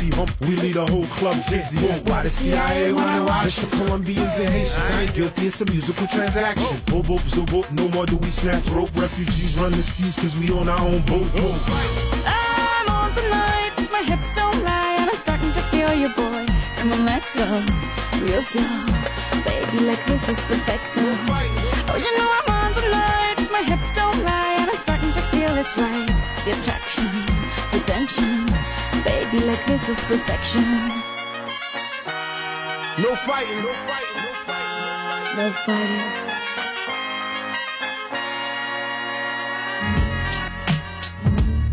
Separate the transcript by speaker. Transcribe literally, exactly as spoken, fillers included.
Speaker 1: Humpty Hump, we lead a whole club dizzy. Why the C I A wanna watch the Colombians and Haitians? I ain't guilty, it's a musical transaction. Boop, boop, zo, boop, no more do we snatch rope. Refugees run the seas cause we own our own boat.
Speaker 2: I'm on tonight, my hips don't lie, and I'm starting to feel you, boy. Come on, let's go, real slow. Baby, like this is perfection. Oh, you know I'm on tonight, my hips don't lie, and I'm starting to feel it's right. The attraction, the tension. Baby, like this is perfection.
Speaker 1: No fighting, no fighting, no fighting,
Speaker 2: No fighting.